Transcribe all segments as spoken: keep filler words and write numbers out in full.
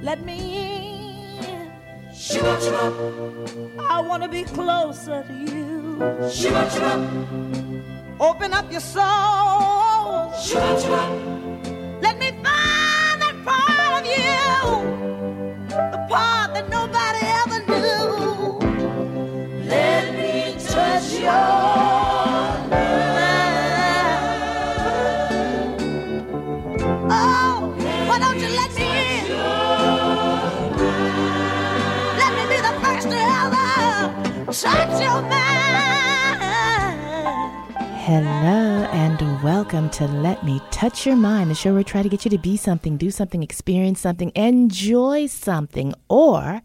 let me in. Shiva, Shiva. I want to be closer to you. Shiva, Shiva. Open up your soul. Shiva, Shiva. Let me find that part of you, the part that nobody ever knew. Let me touch your mind. Oh, why don't you let me in? Let me be the first to ever touch your mind. Hello and welcome to Let Me Touch Your Mind, the show where we try to get you to be something, do something, experience something, enjoy something, or,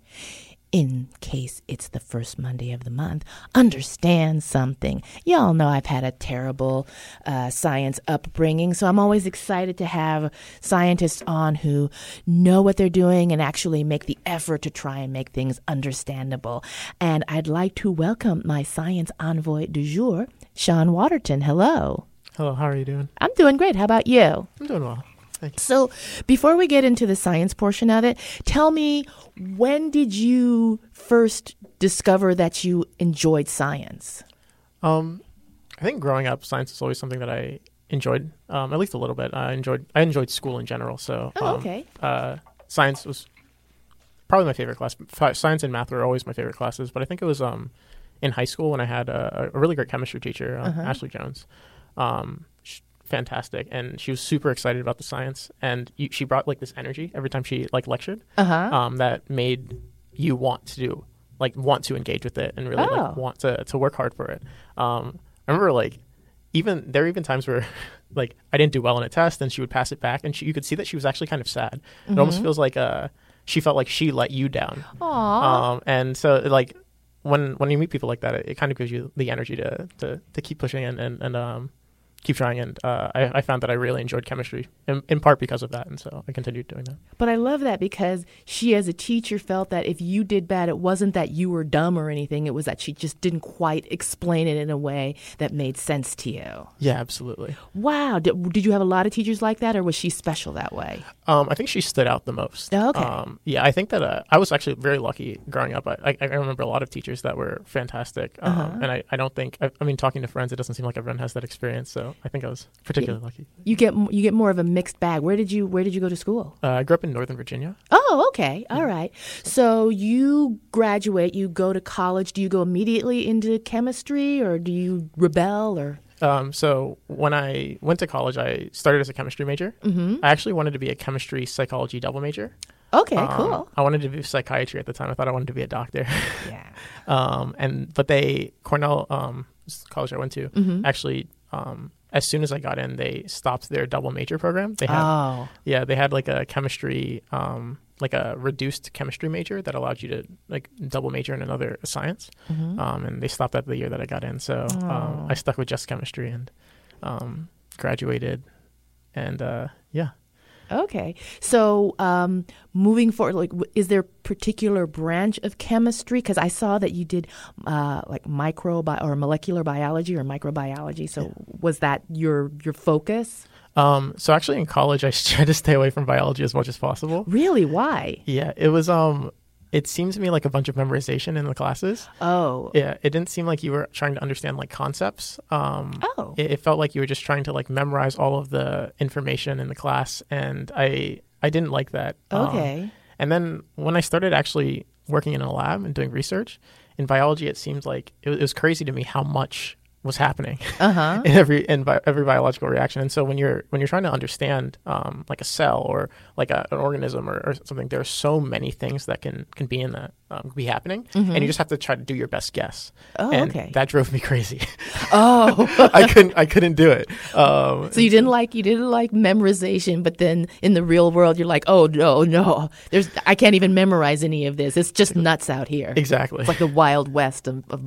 in case it's the first Monday of the month, understand something. Y'all know I've had a terrible uh, science upbringing, so I'm always excited to have scientists on who know what they're doing and actually make the effort to try and make things understandable. And I'd like to welcome my science envoy du jour, Sean Waterton. Hello. Hello, how are you doing? I'm doing great. How about you? I'm doing well. Thank you. So before we get into the science portion of it, tell me, when did you first discover that you enjoyed science? Um, I think growing up, science was always something that I enjoyed, um, at least a little bit. I enjoyed I enjoyed school in general. So Oh, um, okay. uh, science was probably my favorite class. F- Science and math were always my favorite classes, but I think it was um, in high school when I had a, a really great chemistry teacher, uh, Uh-huh. Ashley Jones. Um, sh- fantastic, and she was super excited about the science, and you, she brought like this energy every time she like lectured, Uh-huh. um, that made you want to do like want to engage with it and really Oh. like want to to work hard for it. Um, I remember like even there were even times where like I didn't do well in a test, and she would pass it back, and she, you could see that she was actually kind of sad. It almost feels like uh she felt like she let you down. Aw. Um, and so like when when you meet people like that, it, it kind of gives you the energy to to, to keep pushing and and, and um keep trying. And uh, I, I found that I really enjoyed chemistry in, in part because of that, and so I continued doing that. But I love that because she, as a teacher, felt that if you did bad, it wasn't that you were dumb or anything. It was that she just didn't quite explain it in a way that made sense to you. Yeah, absolutely. Wow. Did, did you have a lot of teachers like that, or was she special that way? Um, I think she stood out the most. Oh, okay. Um, yeah, I think that uh, I was actually very lucky growing up. I, I, I remember a lot of teachers that were fantastic, um, Uh-huh. and I, I don't think I, I mean talking to friends, it doesn't seem like everyone has that experience. So I think I was particularly lucky. You get you get more of a mixed bag. Where did you Where did you go to school? Uh, I grew up in Northern Virginia. Oh, okay. All right. So you graduate, you go to college. Do you go immediately into chemistry, or do you rebel, or? Um, so when I went to college, I started as a chemistry major. Mm-hmm. I actually wanted to be a chemistry psychology double major. Okay, Um, cool. I wanted to do psychiatry at the time. I thought I wanted to be a doctor. Yeah. Um, and but they Cornell, um, college I went to, Mm-hmm. actually, um, as soon as I got in, they stopped their double major program. They had, Oh. yeah, they had like a chemistry, um, like a reduced chemistry major that allowed you to like double major in another science. Mm-hmm. Um, and they stopped that the year that I got in, so um, Oh. I stuck with just chemistry and um, graduated. And uh, yeah. Okay. So um, moving forward, like, w- is there a particular branch of chemistry? Because I saw that you did uh, like microbi- or molecular biology or microbiology. So was that your your focus? Um, so actually in college, I tried to stay away from biology as much as possible. Really? Why? Yeah, it was, um, it seemed to me like a bunch of memorization in the classes. Oh. Yeah, it didn't seem like you were trying to understand like concepts. Um, Oh. it, it felt like you were just trying to like memorize all of the information in the class, and I I didn't like that. Um, Okay. and then when I started actually working in a lab and doing research in biology, it seemed like it, was- it was crazy to me how much was happening Uh-huh. in every in bi- every biological reaction. And so when you're when you're trying to understand um, like a cell or like a, an organism or, or something, there are so many things that can can be in that um, be happening, and you just have to try to do your best guess. Oh, and okay. that drove me crazy. Oh. I couldn't I couldn't do it. Um, So you didn't like you didn't like memorization, but then in the real world, you're like, oh no, no, there's I can't even memorize any of this. It's just nuts out here. exactly. It's like the Wild West of, of.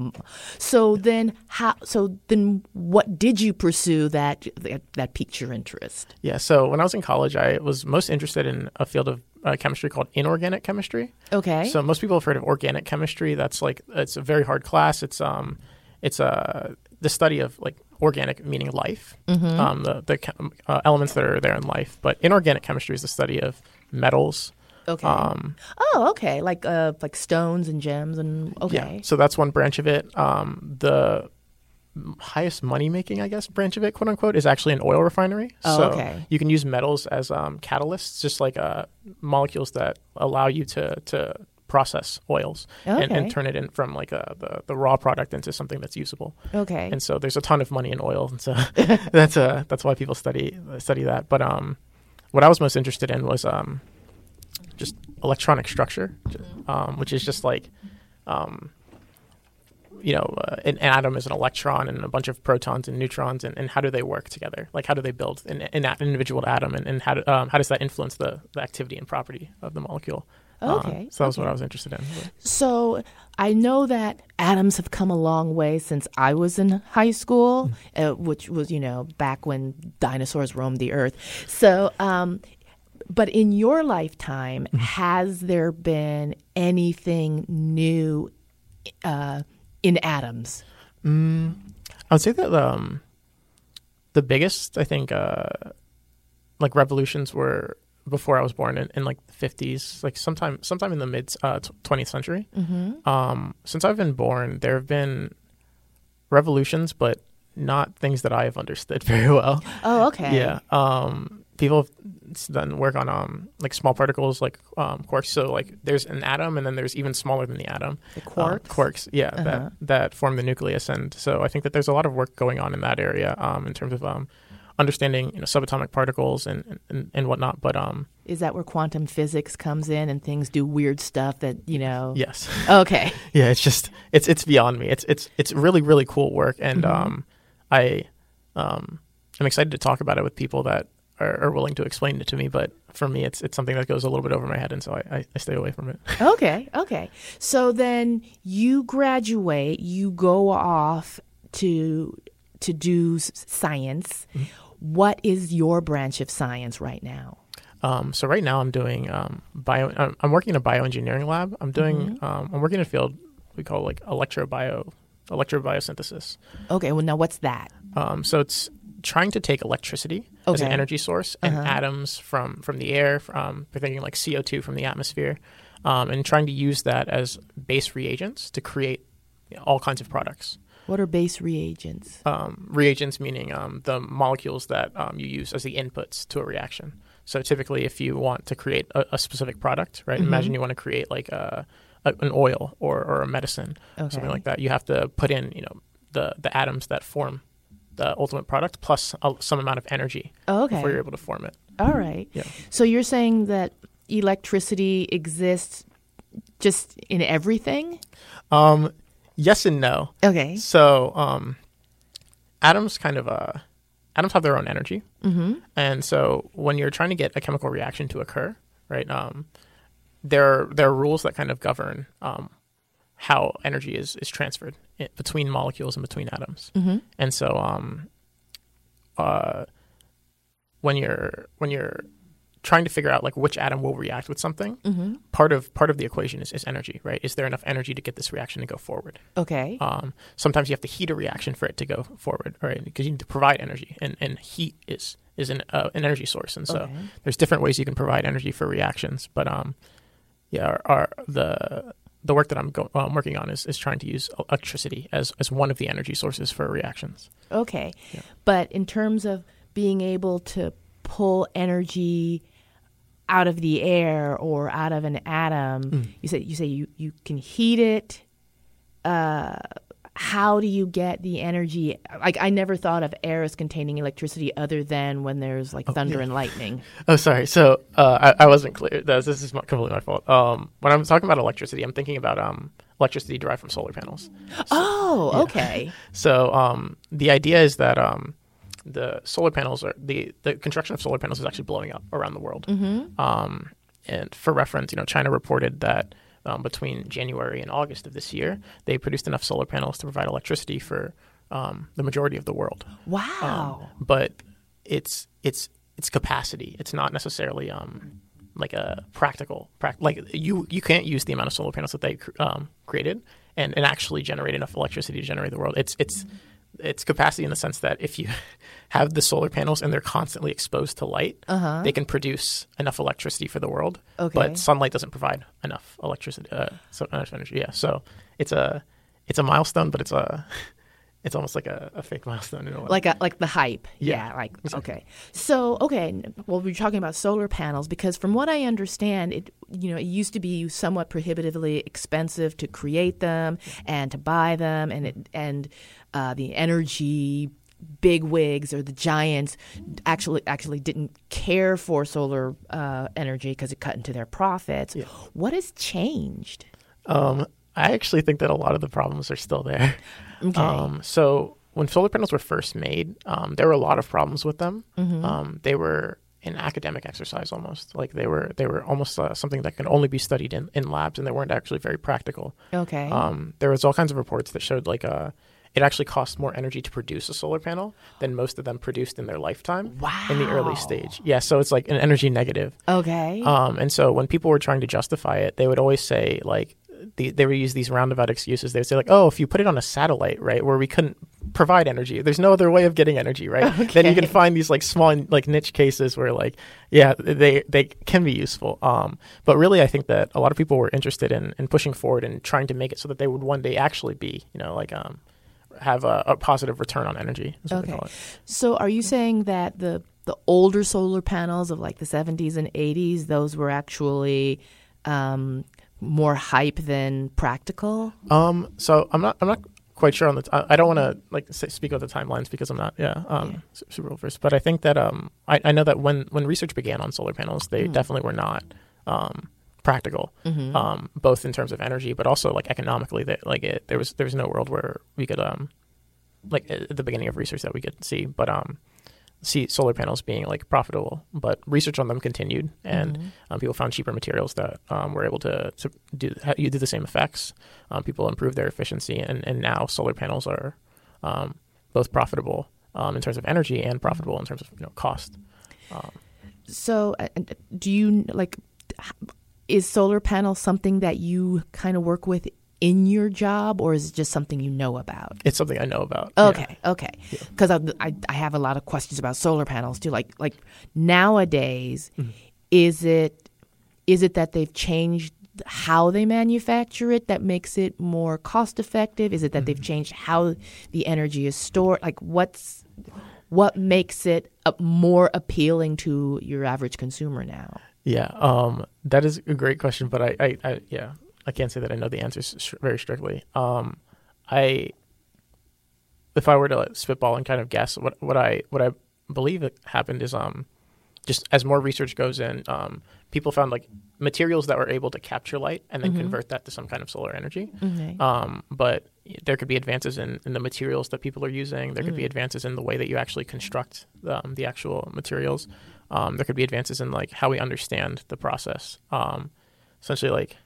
So then, how? So then, what did you pursue that that, that piqued your interest? Yeah. So when I was in college, I was most interested in a field of uh, chemistry called inorganic chemistry. Okay. So most people have heard of organic chemistry. That's like it's a very hard class. It's um, it's uh, the study of like organic meaning life, Mm-hmm. um, the the chem- uh, elements that are there in life. But inorganic chemistry is the study of metals, Okay. Um, oh, okay. Like uh, like stones and gems and okay. Yeah. So that's one branch of it. Um, the highest money making, I guess, branch of it, quote unquote, is actually an oil refinery. Oh, so okay. you can use metals as um, catalysts, just like uh, molecules that allow you to to process oils Okay. and, and turn it in from like a, the the raw product into something that's usable. Okay. And so there's a ton of money in oil, and so that's uh that's why people study study that. But um, what I was most interested in was um, just electronic structure, um, which is just like um. you know, uh, an, an atom is an electron and a bunch of protons and neutrons, and, and how do they work together? Like, how do they build an, an individual atom, and, and how, do, um, how does that influence the, the activity and property of the molecule? Okay. Um, so that was okay. what I was interested in. So I know that atoms have come a long way since I was in high school, mm-hmm. uh, which was, you know, back when dinosaurs roamed the earth. So, um, but in your lifetime, mm-hmm. has there been anything new uh, in atoms? Mm, I would say that um, the biggest, I think, uh, like revolutions were before I was born in, in like the fifties, like sometime sometime in the mid uh, twentieth century. Mm-hmm. Um, since I've been born, there have been revolutions, but not things that I have understood very well. Oh, okay. Yeah. Um, people have done work on um, like small particles, like um, quarks. So like there's an atom, and then there's even smaller than the atom. The quarks? Uh, quarks, yeah, uh-huh. that, that form the nucleus. And so I think that there's a lot of work going on in that area um, in terms of um, understanding, you know, subatomic particles and, and, and whatnot. But um, is that where quantum physics comes in and things do weird stuff that, you know? yes. Okay. Yeah, it's just it's it's beyond me. It's it's it's really really cool work, and mm-hmm. um, I um, I'm excited to talk about it with people that are, are willing to explain it to me. But for me, it's it's something that goes a little bit over my head, and so I, I, I stay away from it. Okay, okay. So then you graduate, you go off to to do science. Mm-hmm. What is your branch of science right now? Um, so right now I'm doing um, bio. I'm, I'm working in a bioengineering lab. I'm doing. Mm-hmm. Um, I'm working in a field we call like electrobio, electrobiosynthesis. Okay. Well, now what's that? Um, so it's trying to take electricity okay. as an energy source and uh-huh. atoms from from the air. Um, we're thinking like C O two from the atmosphere, um, and trying to use that as base reagents to create you know, all kinds of products. What are base reagents? Um, reagents meaning um, the molecules that um, you use as the inputs to a reaction. So typically, if you want to create a, a specific product, right? Mm-hmm. Imagine you want to create like a, a, an oil or, or a medicine, okay. something like that. You have to put in, you know, the, the atoms that form the ultimate product plus a, some amount of energy oh, okay. before you're able to form it. All right. Yeah. So you're saying that electricity exists just in everything? Um. Yes and no. Okay. So um, atoms kind of uh, atoms have their own energy, mm-hmm. and so when you're trying to get a chemical reaction to occur, right? Um, there there are rules that kind of govern um, how energy is is transferred in, between molecules and between atoms, mm-hmm. and so um, uh, when you're when you're trying to figure out like which atom will react with something, mm-hmm. part of part of the equation is, is energy, right? Is there enough energy to get this reaction to go forward? Okay. Um, sometimes you have to heat a reaction for it to go forward, right? Because you need to provide energy, and, and heat is is an uh, an energy source, and so okay. there's different ways you can provide energy for reactions. But um, yeah, our, our the the work that I'm go- uh, working on is is trying to use electricity as as one of the energy sources for reactions. Okay, yeah. But in terms of being able to pull energy out of the air or out of an atom, mm. you say you say you, you can heat it. Uh, how do you get the energy? Like I never thought of air as containing electricity other than when there's like oh, thunder yeah. and lightning. Oh, sorry. So uh, I, I wasn't clear. This, this is completely my fault. Um, when I'm talking about electricity, I'm thinking about um, electricity derived from solar panels. So, oh, yeah. okay. So um, the idea is that um, the solar panels are the, the construction of solar panels is actually blowing up around the world. Mm-hmm. Um, and for reference, you know, China reported that um, between January and August of this year, they produced enough solar panels to provide electricity for um, the majority of the world. Wow! Um, but it's it's it's capacity. It's not necessarily um, like a practical pra- like you you can't use the amount of solar panels that they um, created and, and actually generate enough electricity to generate the world. It's it's it's capacity in the sense that if you have the solar panels and they're constantly exposed to light, Uh-huh. they can produce enough electricity for the world. Okay. But sunlight doesn't provide enough electricity, uh, so enough energy. Yeah. So it's a it's a milestone, but it's a it's almost like a, a fake milestone in a way. Like a, like the hype. Yeah, Yeah. Like exactly. okay. So okay. Well, we're talking about solar panels because from what I understand, it you know it used to be somewhat prohibitively expensive to create them and to buy them, and it, and uh, the energy big wigs or the giants actually actually didn't care for solar uh, energy because it cut into their profits. Yeah. What has changed? Um, I actually think that a lot of the problems are still there. Okay. Um, so when solar panels were first made, um, there were a lot of problems with them. Mm-hmm. Um, they were an academic exercise almost. Like they were they were almost uh, something that could only be studied in, in labs, and they weren't actually very practical. Okay. Um, there was all kinds of reports that showed like uh, it actually cost more energy to produce a solar panel than most of them produced in their lifetime Wow. in the early stage. Yeah, so it's like an energy negative. Okay. Um, and so when people were trying to justify it, they would always say like the, they would use these roundabout excuses. They would say like, oh, if you put it on a satellite, right, where we couldn't provide energy, there's no other way of getting energy, right? Okay. Then you can find these like small like niche cases where like, yeah, they they can be useful. Um, but really, I think that a lot of people were interested in, in pushing forward and trying to make it so that they would one day actually be, you know, like um, have a, a positive return on energy. Is what Okay. they call it. So are you saying that the the older solar panels of like the seventies and eighties, those were actually um, more hype than practical? Um, so I'm not I'm not quite sure on the. T- I I don't want to like say, speak about the timelines because I'm not yeah um Yeah. su- super well versed. But I think that um I, I know that when when research began on solar panels, they Mm. definitely were not um practical, Mm-hmm. um both in terms of energy, but also like economically. That like it there was there was no world where we could um like at the beginning of research that we could see, but um. see solar panels being like profitable, but research on them continued, and Mhm. um, people found cheaper materials that um, were able to, to do ha- you do the same effects. Um, people improved their efficiency, and, and now solar panels are um, both profitable um, in terms of energy and profitable in terms of you know cost. Um, So uh, uh, do you like h- is solar panel something that you kind of work with in your job, or is it just something you know about? it's something I know about. yeah. Okay, okay. Because I, I I have a lot of questions about solar panels too. Like like nowadays, Mhm. is it is it that they've changed how they manufacture it that makes it more cost effective? Is it that they've changed how the energy is stored? Like what's what makes it uh, more appealing to your average consumer now? Yeah, um, that is a great question, but I, I, I yeah, I can't say that I know the answers sh- very strictly. Um, I, if I were to like, spitball and kind of guess, what what I what I believe that happened is um, just as more research goes in, um, people found like materials that were able to capture light and then Mhm. convert that to some kind of solar energy. Okay. Um, but there could be advances in, in the materials that people are using. There could be Mm. advances in the way that you actually construct um, the actual materials. Um, there could be advances in like how we understand the process. Um, essentially, like,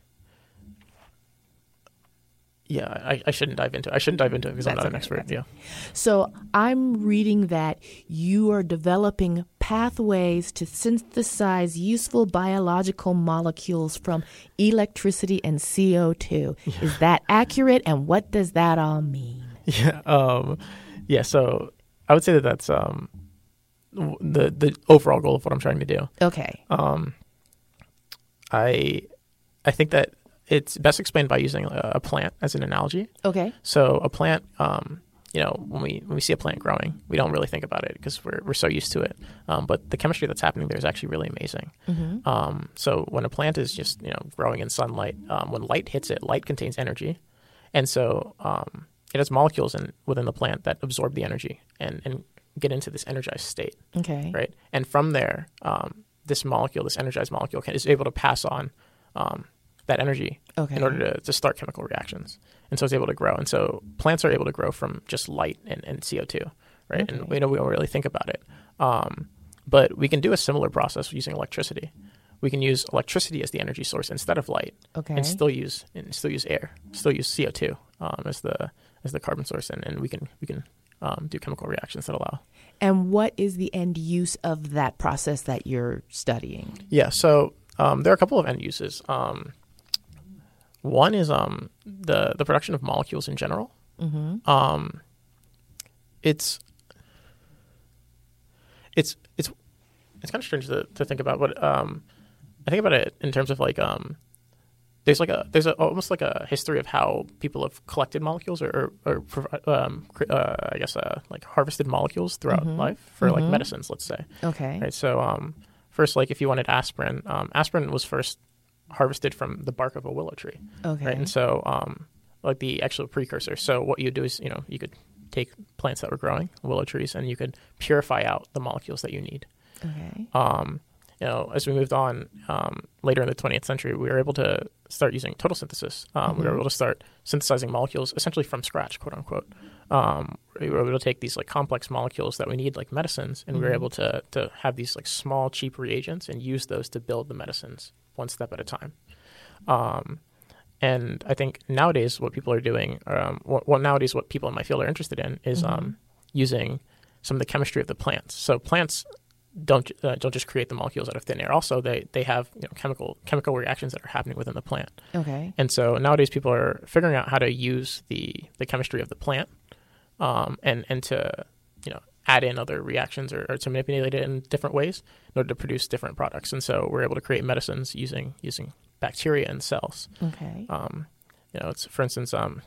yeah, I, I shouldn't dive into it. I shouldn't dive into it because I'm That's not an okay, expert. that's Yeah. So I'm reading that you are developing pathways to synthesize useful biological molecules from electricity and C O two. Is that accurate? And what does that all mean? Yeah. Um, yeah. So I would say that that's um, w- the the overall goal of what I'm trying to do. Okay. Um, I I think that it's best explained by using a, a plant as an analogy. Okay. So a plant, um, you know, when we when we see a plant growing, we don't really think about it because we're we're so used to it. Um, but the chemistry that's happening there is actually really amazing. Mm-hmm. Um, so when a plant is just you know growing in sunlight, um, when light hits it, light contains energy, and so um, it has molecules in within the plant that absorb the energy and and get into this energized state, Okay. right? And from there, um, this molecule, this energized molecule, can, is able to pass on um, that energy Okay. in order to, to start chemical reactions. And so it's able to grow. And so plants are able to grow from just light and, and C O two, right? Okay. And we, know, we don't really think about it. Um, but we can do a similar process using electricity. We can use electricity as the energy source instead of light, Okay. and still use and still use air, still use C O two um, as the as the carbon source, and, and we can we can um, do chemical reactions that allow. And what is the end use of that process that you're studying? Yeah, so um, there are a couple of end uses. Um, one is um, the the production of molecules in general. Mm-hmm. Um, it's it's it's it's kind of strange to, to think about, but um, I think about it in terms of like um, there's like a there's a, almost like a history of how people have collected molecules or or, or um, uh, I guess uh, like harvested molecules throughout mm-hmm. life for mm-hmm. like medicines, let's say. Okay. Right. So um, first, like if you wanted aspirin, um, aspirin was first harvested from the bark of a willow tree. Okay. Right. And so um, like the actual precursor. So what you do is you know you could take plants that were growing, willow trees, and you could purify out the molecules that you need. Okay. Um, you know, as we moved on um, later in the twentieth century, we were able to start using total synthesis. Um, mm-hmm. We were able to start synthesizing molecules essentially from scratch, quote unquote. Um, we were able to take these like complex molecules that we need, like medicines, and mm-hmm. we were able to to have these like small, cheap reagents and use those to build the medicines one step at a time. Um, and I think nowadays what people are doing, um, well, well, nowadays what people in my field are interested in is mm-hmm. um, using some of the chemistry of the plants. So plants don't uh, don't just create the molecules out of thin air. Also, they they have you know, chemical chemical reactions that are happening within the plant. Okay. And so nowadays people are figuring out how to use the, the chemistry of the plant um, and and to you know add in other reactions or, or to manipulate it in different ways in order to produce different products. And so we're able to create medicines using using bacteria and cells. Okay. Um, you know, it's for instance, um,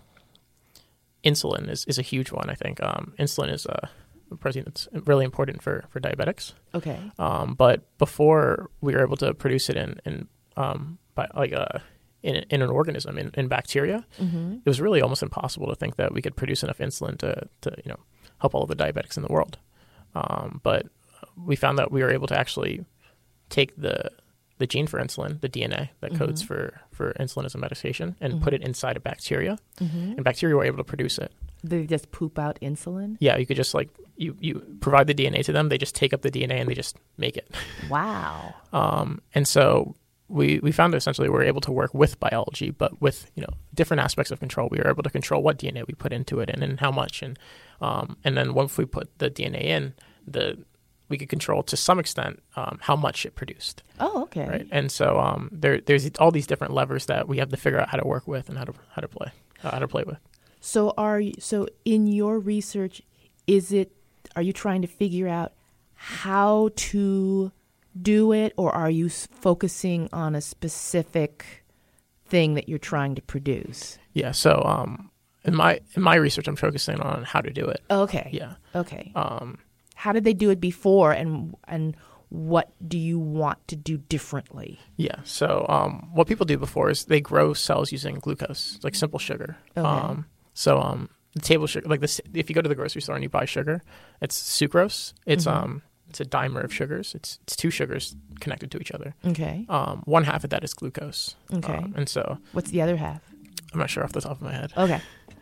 insulin is, is a huge one. I think um, insulin is a protein that's really important for, for diabetics. Okay. Um, but before we were able to produce it in in um, by like a in, in an organism in, in bacteria, mm-hmm. it was really almost impossible to think that we could produce enough insulin to to you know help all of the diabetics in the world. Um, but we found that we were able to actually take the the gene for insulin, the D N A that codes mm-hmm. for, for insulin as a medication, and mm-hmm. put it inside a bacteria, mm-hmm. and bacteria were able to produce it. They just poop out insulin? Yeah, you could just like, you, you provide the D N A to them, they just take up the D N A and they just make it. Wow. um, and so we, we found that essentially we were able to work with biology, but with, you know, different aspects of control. We were able to control what D N A we put into it and, and how much. And um, and then once we put the D N A in, the we could control to some extent um, how much it produced. Oh, okay. Right. And so um, there there's all these different levers that we have to figure out how to work with and how to how to play uh, how to play with. So are you, so in your research, is it are you trying to figure out how to do it, or are you focusing on a specific thing that you're trying to produce? Yeah. So um, in my in my research, I'm focusing on how to do it. Okay. Yeah. Okay. Um, how did they do it before, and and what do you want to do differently? Yeah. So um, what people do before is they grow cells using glucose, like simple sugar. Okay. Um, so um, the table sugar, like this, if you go to the grocery store and you buy sugar, it's sucrose. It's mm-hmm. um, it's a dimer of sugars. It's it's two sugars connected to each other. Okay. Um, one half of that is glucose. Okay. Um, and so what's the other half? I'm not sure off the top of my head. Okay.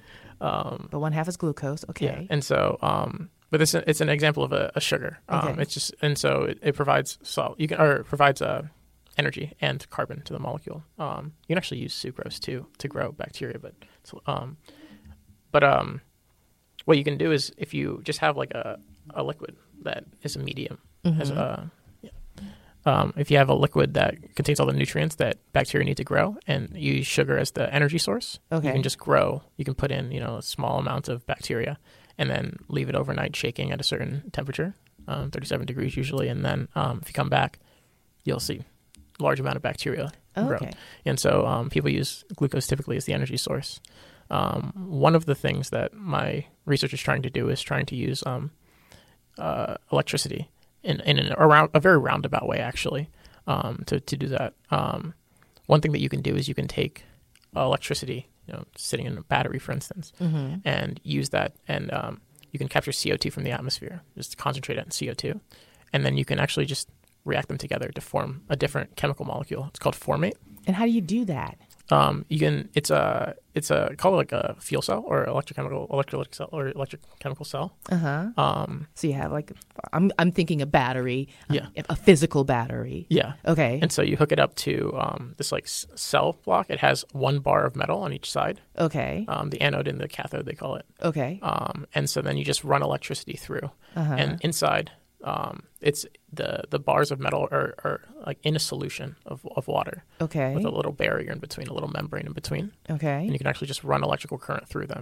Um, but one half is glucose. Okay. Yeah. And so um, but it's a, it's an example of a, a sugar. Um, okay. It's just and so it, it provides salt. You can or it provides uh, energy and carbon to the molecule. Um, you can actually use sucrose too to grow bacteria, but um, but um, what you can do is if you just have like a, a liquid that is a medium, mm-hmm. as a, yeah. um, if you have a liquid that contains all the nutrients that bacteria need to grow, and you use sugar as the energy source, okay. you can just grow. You can put in you know a small amount of bacteria, and then leave it overnight shaking at a certain temperature, um, thirty-seven degrees usually, and then um, if you come back, you'll see a large amount of bacteria oh, grow. Okay. And so um, people use glucose typically as the energy source. Um, one of the things that my research is trying to do is trying to use um, uh, electricity in, in an, around, a very roundabout way, actually, um, to, to do that. Um, one thing that you can do is you can take electricity, you know, sitting in a battery, for instance, mm-hmm. and use that, and um, you can capture C O two from the atmosphere, just concentrate it in C O two, and then you can actually just react them together to form a different chemical molecule. It's called formate. And how do you do that? Um, you can. It's a. It's a. Call it like a fuel cell or electrochemical electrolytic cell or electrochemical cell. Uh huh. Um. So you have like, I'm I'm thinking a battery. Yeah. A, a physical battery. Yeah. Okay. And so you hook it up to um this like s- cell block. It has one bar of metal on each side. Okay. Um, the anode and the cathode, they call it. Okay. Um, and so then you just run electricity through, uh-huh. and inside, um, it's the the bars of metal are, are like in a solution of of water. Okay. With a little barrier in between, a little membrane in between. Okay. And you can actually just run electrical current through them.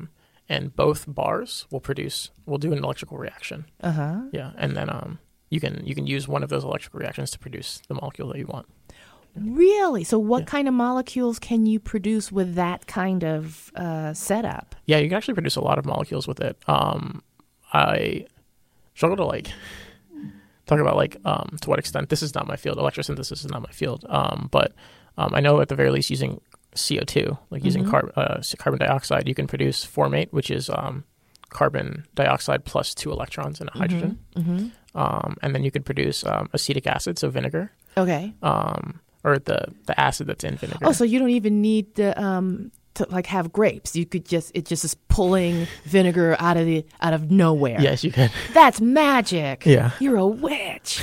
and both bars will produce will do an electrical reaction. Uh huh. Yeah, and then um, you can you can use one of those electrical reactions to produce the molecule that you want. Really? So what Yeah. kind of molecules can you produce with that kind of uh, setup? Yeah, you can actually produce a lot of molecules with it. Um, I struggle to like talk about like um, to what extent this is not my field. Electrosynthesis is not my field. Um, but um, I know at the very least using C O two, like using Mhm. carb, uh, carbon dioxide, you can produce formate, which is um, carbon dioxide plus two electrons and a hydrogen. Mm-hmm. Um, and then you can produce um, acetic acid, so vinegar, Okay. um, or the, the acid that's in vinegar. Oh, so you don't even need the um to like have grapes. You could just it just is pulling vinegar out of the out of nowhere. Yes, you can. That's magic. Yeah. You're a witch.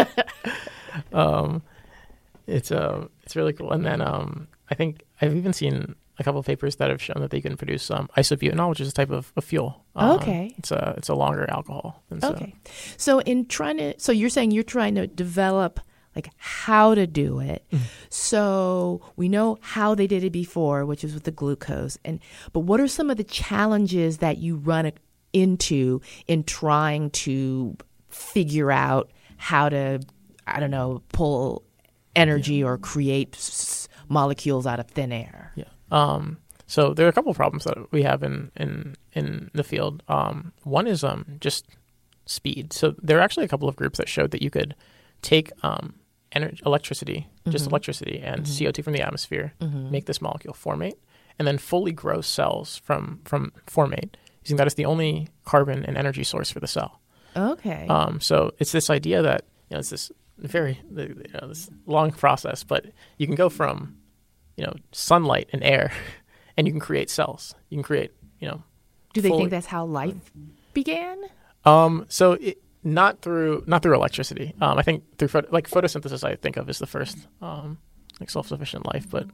um, it's uh, it's really cool. And then um, I think I've even seen a couple of papers that have shown that they can produce um, isobutanol, which is a type of, of fuel. Um, Okay. It's a it's a longer alcohol. Than so. Okay. So in trying to so you're saying you're trying to develop like how to do it. Mm-hmm. So we know how they did it before, which is with the glucose. And but what are some of the challenges that you run into in trying to figure out how to, I don't know, pull energy Yeah. or create s- molecules out of thin air? Yeah. Um, so there are a couple of problems that we have in in in the field. Um, one is um just speed. So there are actually a couple of groups that showed that you could take um energy, electricity, just Mhm. electricity and Mhm. C O two from the atmosphere, Mhm. make this molecule formate, and then fully grow cells from from formate, using that as the only carbon and energy source for the cell. Okay. Um, so it's this idea that you know it's this very you know, this long process, but you can go from you know sunlight and air, and you can create cells. You can create you know. Do they fully- think that's how life began? Um, so it, not through not through electricity. Um, I think through photo, like photosynthesis, I think of as the first um, like self-sufficient life. But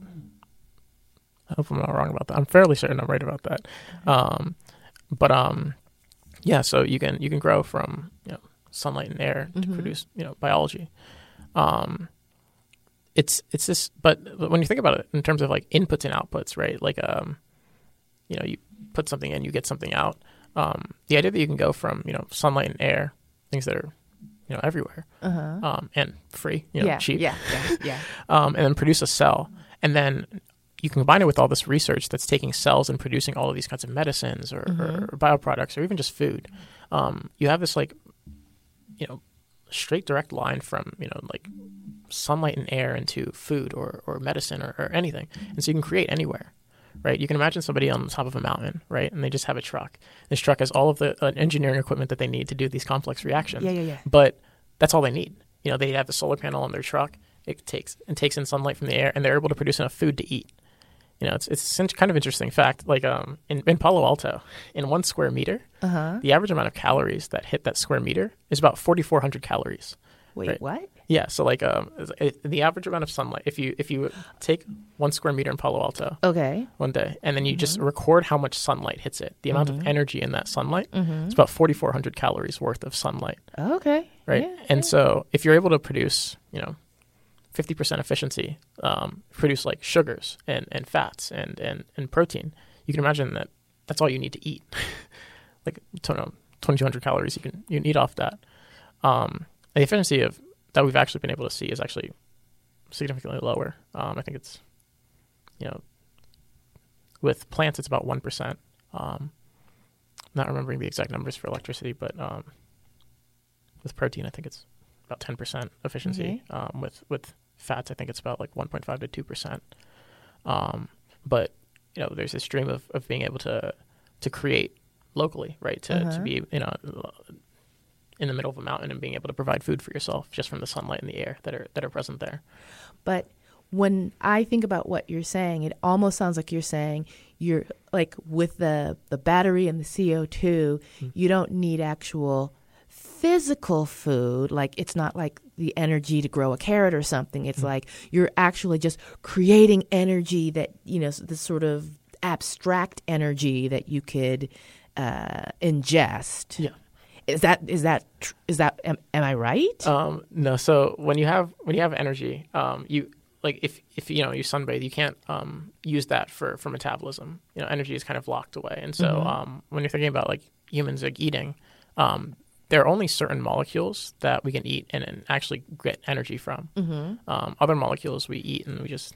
I hope I'm not wrong about that. I'm fairly certain I'm right about that. Um, but um, yeah, so you can you can grow from you know sunlight and air to Mhm. produce you know biology. Um, it's it's this, but, but when you think about it in terms of like inputs and outputs, right? Like um, you know, you put something in, you get something out. Um, the idea that you can go from you know sunlight and air, things that are you know everywhere, Uh-huh. um, and free, you know, yeah, cheap, yeah, yeah, yeah. um, and then produce a cell, and then you can combine it with all this research that's taking cells and producing all of these kinds of medicines or, Mhm. or, or bioproducts or even just food. Um, you have this like, you know, straight direct line from you know like sunlight and air into food or or medicine or, or anything, and so you can create anywhere. Right, you can imagine somebody on the top of a mountain, right, and they just have a truck. This truck has all of the uh, engineering equipment that they need to do these complex reactions. Yeah, yeah, yeah. But that's all they need. You know, they have the solar panel on their truck. It takes it takes in sunlight from the air, and they're able to produce enough food to eat. You know, it's it's such kind of interesting fact. Like um, in, in Palo Alto, in one square meter, Uh-huh. the average amount of calories that hit that square meter is about forty-four hundred calories. Wait, Right. what? Yeah, so like um, it, the average amount of sunlight, if you if you take one square meter in Palo Alto Okay. one day, and then you Mm-hmm. just record how much sunlight hits it, the amount of energy in that sunlight, Mm-hmm. it's about forty-four hundred calories worth of sunlight, Okay. right? Yeah, and yeah. so if you're able to produce, you know, fifty percent efficiency, um, produce like sugars and, and fats and, and, and protein, you can imagine that that's all you need to eat. Like twenty-two hundred calories you can you can eat off that. Um, the efficiency of that we've actually been able to see is actually significantly lower. Um, I think it's, you know, with plants, it's about one percent. Um, not remembering the exact numbers for electricity, but um, with protein, I think it's about ten percent efficiency. Okay. Um, with, with fats, I think it's about like one point five to two percent. Um, but, you know, there's this dream of, of being able to, to create locally, right? To, Uh-huh. to be, you know, in the middle of a mountain and being able to provide food for yourself just from the sunlight and the air that are that are present there. But when I think about what you're saying, it almost sounds like you're saying you're like with the, the battery and the C O two, Mm. you don't need actual physical food. Like it's not like the energy to grow a carrot or something. It's Mm. like you're actually just creating energy that, you know, this sort of abstract energy that you could uh, ingest. Yeah. Is that is that tr- is that am, am I right? Um, no. So when you have when you have energy, um, you like if, if you know you sunbathe, you can't um, use that for, for metabolism. You know, energy is kind of locked away. And so mm-hmm. um, when you're thinking about like humans like eating, um, there are only certain molecules that we can eat and, and actually get energy from. Mm-hmm. Um, other molecules we eat and we just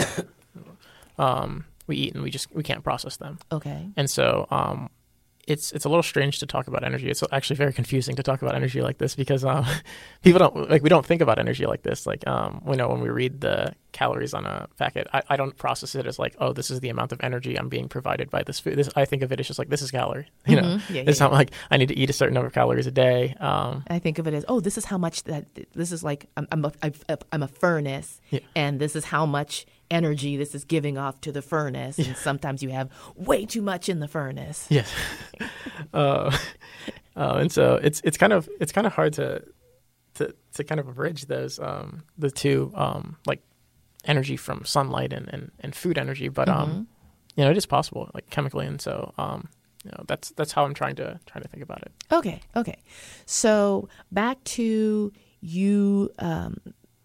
um, we eat and we just we can't process them. Okay. And so um, it's it's a little strange to talk about energy. It's actually very confusing to talk about energy like this because um, people don't like we don't think about energy like this. Like um, we know when we read the calories on a packet, I, I don't process it as like, oh, this is the amount of energy I'm being provided by this food. This, I think of it as just like this is calorie. You know, mm-hmm. yeah, it's yeah, not yeah. like I need to eat a certain number of calories a day. Um, I think of it as, oh, this is how much that this is like. I'm I'm a, I'm a furnace, yeah. and this is how much energy this is giving off to the furnace. And yeah. sometimes you have way too much in the furnace. Yes. uh, uh, and so it's it's kind of it's kind of hard to to to kind of bridge those um, the two um, like energy from sunlight and, and, and food energy, but mm-hmm. um, you know, it is possible like chemically, and so um, you know, that's that's how I'm trying to trying to think about it. Okay, okay. So back to you. Um,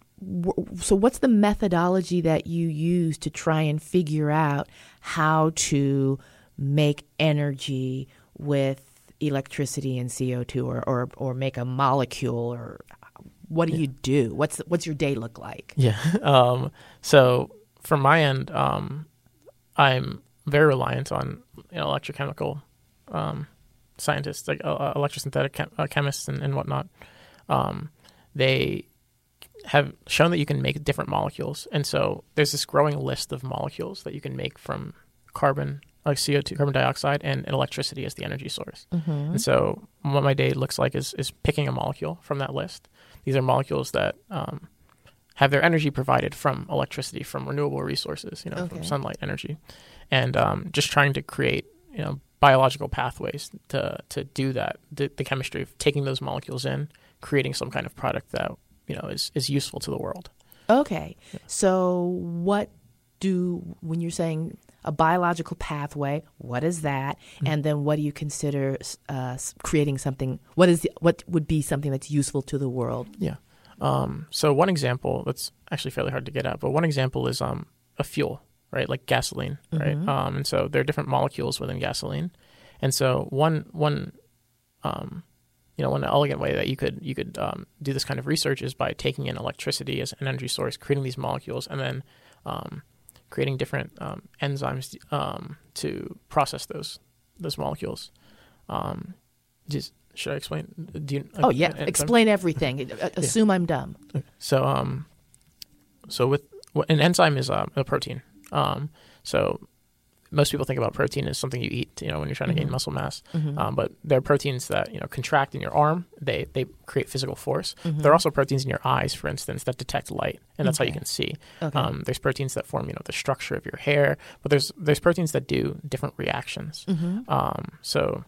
w- so what's the methodology that you use to try and figure out how to make energy with electricity and C O two, or or, or make a molecule, or what do yeah. you do? What's what's your day look like? Yeah. Um, so from my end, um, I'm very reliant on you know, electrochemical um, scientists, like uh, electrosynthetic chem- uh, chemists and, and whatnot. Um, they have shown that you can make different molecules, and so there's this growing list of molecules that you can make from carbon, like C O two, carbon dioxide, and, and electricity as the energy source. Mm-hmm. And so what my day looks like is is picking a molecule from that list. These are molecules that um, have their energy provided from electricity, from renewable resources, you know, okay. from sunlight energy, and um, just trying to create, you know, biological pathways to to do that. The, the chemistry of taking those molecules in, creating some kind of product that you know is is useful to the world. Okay, yeah. So what do when you're saying a biological pathway, what is that? Mm-hmm. And then what do you consider uh, creating something? What is the, what would be something that's useful to the world? Yeah. Um, so one example that's actually fairly hard to get at, but one example is um, a fuel, right? Like gasoline, right? Mm-hmm. Um, and so there are different molecules within gasoline, and so one one um, you know one elegant way that you could you could um, do this kind of research is by taking in electricity as an energy source, creating these molecules, and then um, creating different um, enzymes um, to process those those molecules. Um, just should I explain? Do you, oh yeah, explain everything. Assume yeah. I'm dumb. Okay. So um, so with an enzyme is um, a protein. Um, so most people think about protein as something you eat, you know, when you're trying to mm-hmm. gain muscle mass. Mm-hmm. Um, but there are proteins that, you know, contract in your arm. They they create physical force. Mm-hmm. There are also proteins in your eyes, for instance, that detect light, and that's okay. how you can see. Okay. Um, there's proteins that form, you know, the structure of your hair, but there's there's proteins that do different reactions. Mm-hmm. Um, so,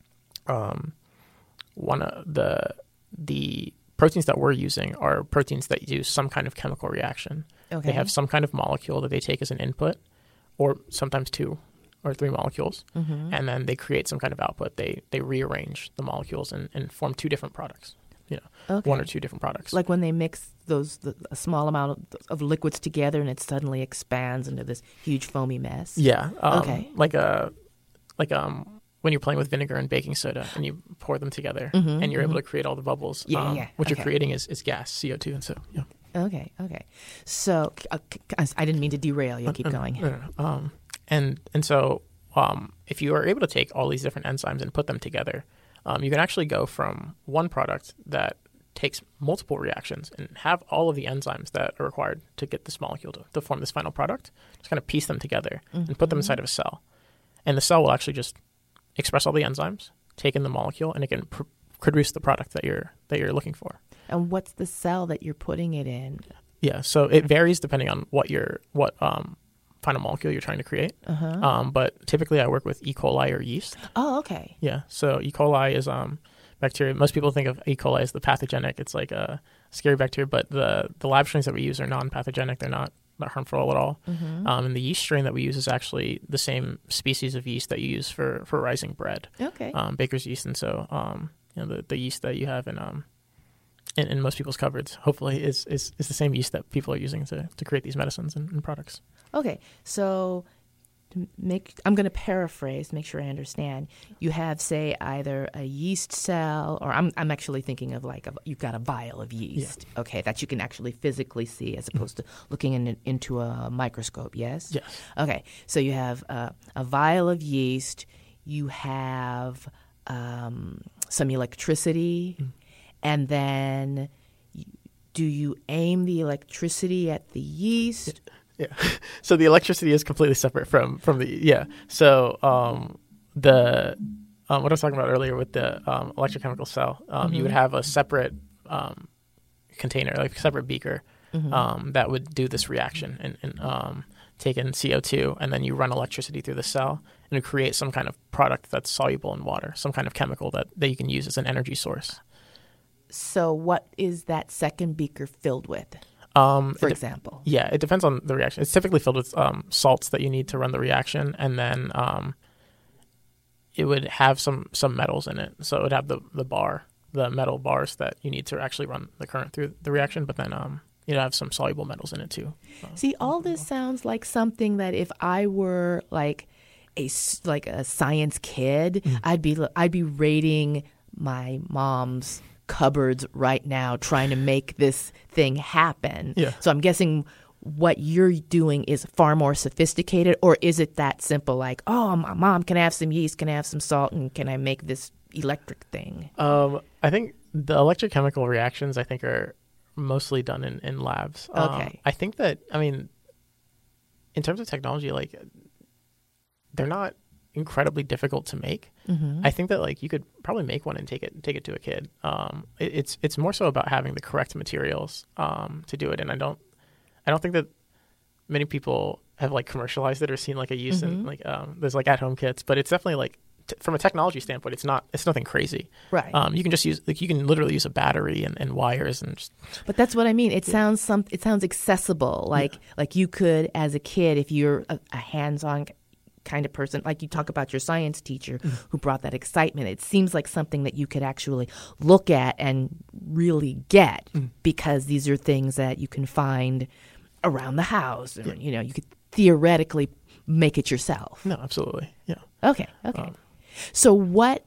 um, one of the the proteins that we're using are proteins that do some kind of chemical reaction. Okay. They have some kind of molecule that they take as an input, or sometimes two or three molecules, mm-hmm. and then they create some kind of output. They they rearrange the molecules and, and form two different products, you know, okay. one or two different products. Like when they mix those the, a small amount of, of liquids together and it suddenly expands into this huge foamy mess. Yeah. Um, okay. Like a like um when you're playing with vinegar and baking soda and you pour them together mm-hmm, and you're mm-hmm. able to create all the bubbles. Yeah, um, yeah. What okay. you're creating is, is gas, C O two, and so yeah. Okay, okay. So uh, I didn't mean to derail you. Keep uh, going. No, no, no. Um, and and so um, if you are able to take all these different enzymes and put them together, um, you can actually go from one product that takes multiple reactions and have all of the enzymes that are required to get this molecule to, to form this final product, just kind of piece them together mm-hmm. and put them inside of a cell. And the cell will actually just express all the enzymes, take in the molecule, and it can pr- produce the product that you're that you're looking for. And what's the cell that you're putting it in? Yeah, so it varies depending on what your what um, final molecule you're trying to create. Uh-huh. Um, but typically, I work with E. coli or yeast. Oh, okay. Yeah, so E. coli is um, bacteria. Most people think of E. coli as the pathogenic. It's like a scary bacteria, but the the lab strains that we use are non-pathogenic. They're not not harmful at all. Mm-hmm. Um, and the yeast strain that we use is actually the same species of yeast that you use for for rising bread. Okay. Um, baker's yeast, and so um, you know the the yeast that you have in um. in, in most people's cupboards, hopefully, is, is, is the same yeast that people are using to, to create these medicines and, and products. Okay, so to make I'm going to paraphrase, make sure I understand. You have, say, either a yeast cell, or I'm I'm actually thinking of like a, you've got a vial of yeast, yeah. okay, that you can actually physically see as opposed to looking in, into a microscope. Yes. Yes. Okay, so you have uh, a vial of yeast. You have um, some electricity, mm. and then do you aim the electricity at the yeast? Yeah. So the electricity is completely separate from, from the, yeah. So um, the, um, what I was talking about earlier with the um, electrochemical cell, um, mm-hmm. you would have a separate um, container, like a separate beaker mm-hmm. um, that would do this reaction and, and um, take in C O two, and then you run electricity through the cell and it creates some kind of product that's soluble in water, some kind of chemical that, that you can use as an energy source. So what is that second beaker filled with? Um, For it, example? Yeah, it depends on the reaction. It's typically filled with um, salts that you need to run the reaction, and then um, it would have some, some metals in it. So it would have the, the bar, the metal bars that you need to actually run the current through the reaction, but then um, you'd have some soluble metals in it too. Uh, See, all this sounds like something that if I were like a, like a science kid, mm-hmm. I'd be I'd be raiding my mom's cupboards right now trying to make this thing happen. Yeah. So I'm guessing what you're doing is far more sophisticated, or is it that simple like, oh, Mom, can I have some yeast, can I have some salt, and can I make this electric thing? Um, I think the electrochemical reactions, I think, are mostly done in, in labs. Okay. Um, I think that, I mean, in terms of technology, like, they're not incredibly difficult to make. Mm-hmm. I think that like you could probably make one and take it take it to a kid. Um, it, it's it's more so about having the correct materials um, to do it. And I don't I don't think that many people have like commercialized it or seen like a use mm-hmm. in like um, there's like at home kits, but it's definitely like t- from a technology standpoint, it's not it's nothing crazy. Right. Um, you can just use like you can literally use a battery and, and wires and just. But that's what I mean. It yeah. sounds some it sounds accessible. Like yeah. like you could as a kid, if you're a, a hands-on kind of person, like you talk about your science teacher mm. who brought that excitement. It seems like something that you could actually look at and really get mm. because these are things that you can find around the house. Or, yeah. you know, you could theoretically make it yourself. No, absolutely. Yeah. Okay. Okay. Um, so what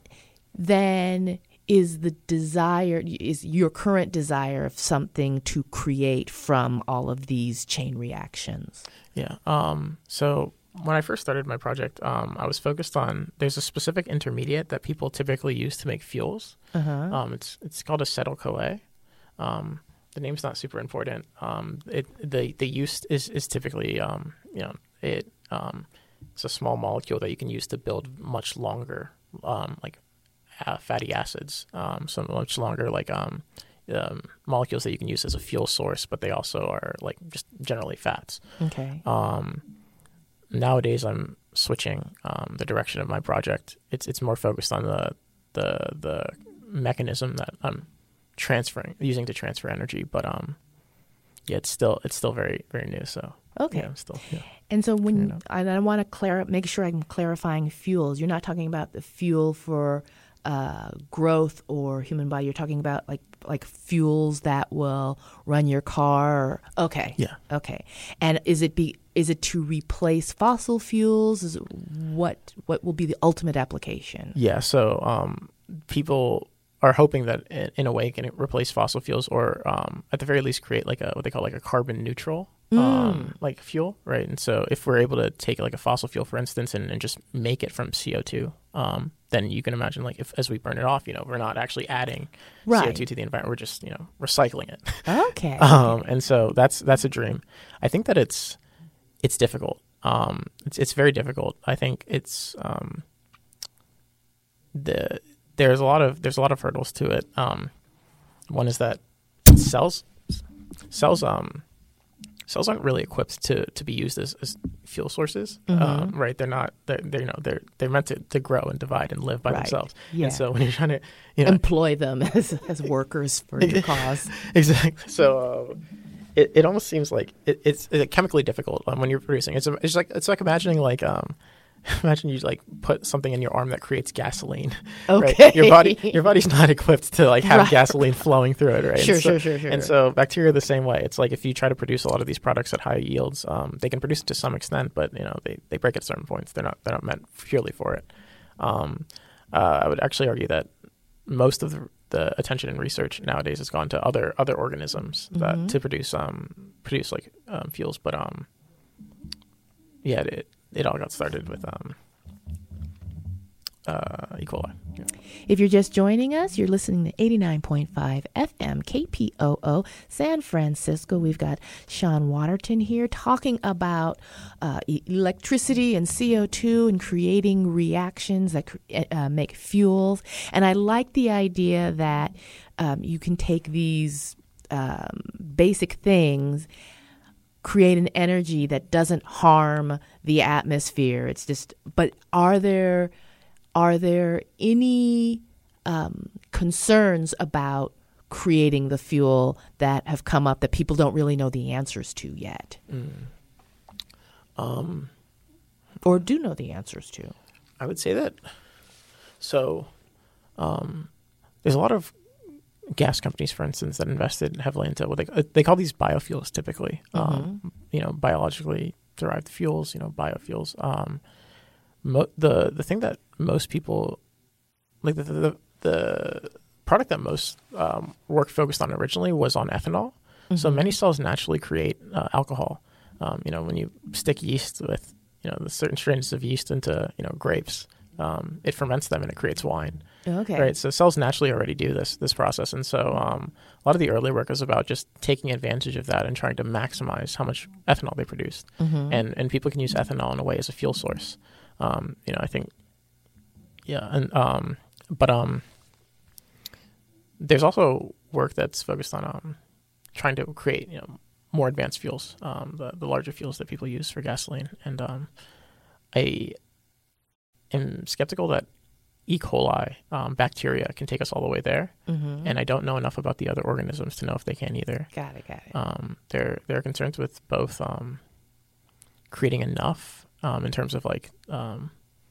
then is the desire, is your current desire of something to create from all of these chain reactions? Yeah. Um, so when I first started my project, um, I was focused on, there's a specific intermediate that people typically use to make fuels. Uh-huh. Um, it's it's called acetyl-CoA. Um, the name's not super important. Um, it the the use is is typically um, you know it um, it's a small molecule that you can use to build much longer um, like uh, fatty acids. Um, so much longer like um, um, molecules that you can use as a fuel source, but they also are like just generally fats. Okay. Um, Nowadays, I'm switching um, the direction of my project. It's it's more focused on the the the mechanism that I'm transferring, using to transfer energy. But um, yeah, it's still it's still very very new. So okay, yeah, I'm still yeah. And so when you know. I, I want to clar- make sure I'm clarifying fuels. You're not talking about the fuel for uh, growth or human body. You're talking about like like fuels that will run your car. Okay. Yeah. Okay. And is it be is it to replace fossil fuels? Is it what what will be the ultimate application? Yeah. So um, people are hoping that in, in a way can it replace fossil fuels, or um, at the very least create like a what they call like a carbon neutral mm. um, like fuel, right? And so if we're able to take like a fossil fuel, for instance, and, and just make it from C O two, um, then you can imagine like if as we burn it off, you know, we're not actually adding right. C O two to the environment, we're just you know recycling it. Okay. um, and so that's that's a dream. I think that it's it's difficult. Um, it's it's very difficult. I think it's um, the There's a lot of there's a lot of hurdles to it. Um, one is that cells cells um cells aren't really equipped to, to be used as, as fuel sources, mm-hmm. um, right? They're not. They're, they're you know they're they're meant to, to grow and divide and live by right. themselves. Yeah. And so when you're trying to you know, employ them as as workers for your cause, exactly. So. Uh, It, it almost seems like it, it's, it's chemically difficult um, when you're producing. It's a, it's like it's like imagining like um, imagine you like put something in your arm that creates gasoline. Okay. Right? Your body, your body's not equipped to like have Right. gasoline flowing through it, right? Sure, and so, sure, sure, sure. And so bacteria are the same way. It's like if you try to produce a lot of these products at high yields, um, they can produce it to some extent, but you know they, they break at certain points. They're not they're not meant purely for it. Um, uh, I would actually argue that most of the, the attention and research nowadays has gone to other other organisms that Mm-hmm. to produce um produce like um, fuels, but um yeah it it all got started with um uh, E. coli. Yeah. If you're just joining us, you're listening to eighty-nine point five F M K P O O San Francisco. We've got Sean Waterton here talking about uh, e- electricity and C O two and creating reactions that cr- uh, make fuels. And I like the idea that um, you can take these um, basic things, create an energy that doesn't harm the atmosphere. It's just, but are there are there any um, concerns about creating the fuel that have come up that people don't really know the answers to yet? Mm. Um, or do know the answers to? I would say that. So, um, there's a lot of gas companies, for instance, that invested heavily into what they they call these biofuels. Typically, Mm-hmm. um, you know, biologically derived fuels. You know, biofuels. Um, mo- the the thing that most people like the the, the product that most um, work focused on originally was on ethanol. Mm-hmm. So many cells naturally create uh, alcohol. Um, you know, when you stick yeast with you know the certain strains of yeast into you know grapes, um, it ferments them and it creates wine. Okay. Right. So cells naturally already do this this process, and so um, a lot of the early work is about just taking advantage of that and trying to maximize how much ethanol they produce. Mm-hmm. And and people can use ethanol in a way as a fuel source. Um, you know, I think. Yeah, and um, but um, there's also work that's focused on um, trying to create you know more advanced fuels, um, the the larger fuels that people use for gasoline, and um, I am skeptical that E. coli um, bacteria can take us all the way there, Mm-hmm. and I don't know enough about the other organisms to know if they can either. Got it, got it. Um, there there are concerns with both um, creating enough um, in terms of like um,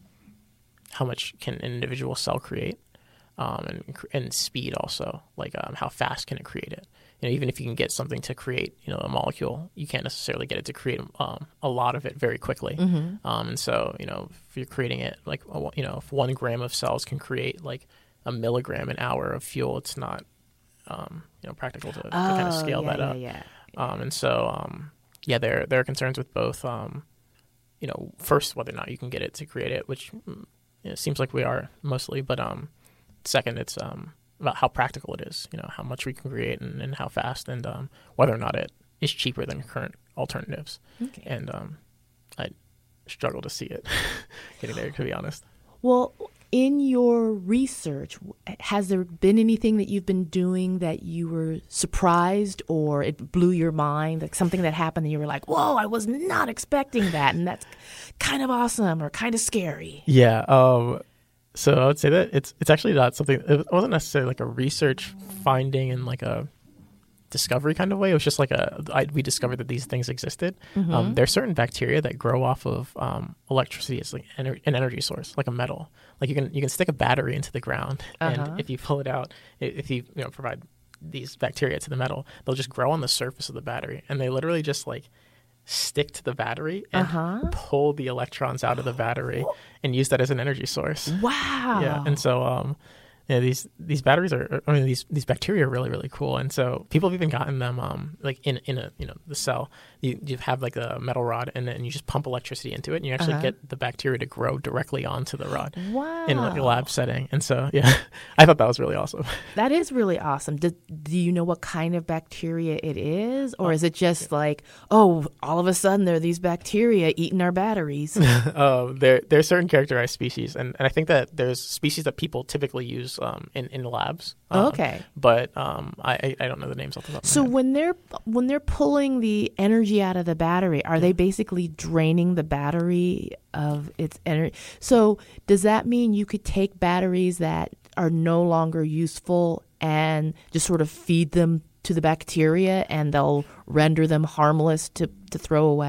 how much can an individual cell create, um, and and speed also, like um, how fast can it create it. You know, even if you can get something to create, you know, a molecule, you can't necessarily get it to create um, a lot of it very quickly. Mm-hmm. Um, and so, you know, if you're creating it, like, you know, if one gram of cells can create like a milligram an hour of fuel, it's not, um, you know, practical to, to kind of Oh, scale yeah, that yeah, up. yeah. Um, and so, um, yeah, there there are concerns with both, um, you know, first, whether or not you can get it to create it, which you know, seems like we are mostly, but um, second, it's um, about how practical it is, you know, how much we can create and, and how fast, and um, whether or not it is cheaper than current alternatives. Okay. And um, I struggle to see it getting there, to be honest. Well, in your research, has there been anything that you've been doing that you were surprised or it blew your mind, like something that happened and you were like, whoa, I was not expecting that, and that's kind of awesome or kind of scary? Yeah. Um, so I would say that it's it's actually not something, it wasn't necessarily like a research finding in like a discovery kind of way. It was just like a, I, we discovered that these things existed. Mm-hmm. Um, there are certain bacteria that grow off of um, electricity as like ener- an energy source, like a metal. Like you can you can stick a battery into the ground, Uh-huh. and if you pull it out, i- if you you know provide these bacteria to the metal, they'll just grow on the surface of the battery, and they literally just like stick to the battery and Uh-huh. pull the electrons out of the battery and use that as an energy source. Wow. Yeah, and so um, yeah, these these batteries are, I mean, these these bacteria are really really cool, and so people have even gotten them um like in in a you know the cell, you you have like a metal rod, and then you just pump electricity into it, and you actually Uh-huh. get the bacteria to grow directly onto the rod Wow. in like a lab setting, and so yeah, I thought that was really awesome. That is really awesome. Do, do you know what kind of bacteria it is? Or is it just like, oh, all of a sudden there are these bacteria eating our batteries? uh, there there are certain characterized species, and, and I think that there's species that people typically use um, in in labs. Um, Okay. But um, I I I don't know the names off the top of my So head. when they're when they're pulling the energy out of the battery, are they basically draining the battery of its energy? So does that mean you could take batteries that are no longer useful and just sort of feed them to the bacteria and they'll render them harmless to, to throw away?